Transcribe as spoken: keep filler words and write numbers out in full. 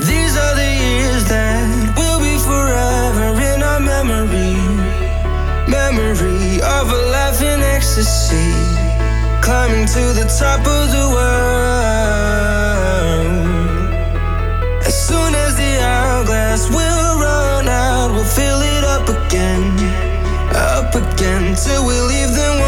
These are the years that will be forever in our memory. Memory of a life in ecstasy, climbing to the top of the world. As soon as the hourglass will run out, we'll fill it up again, up again, till we leave them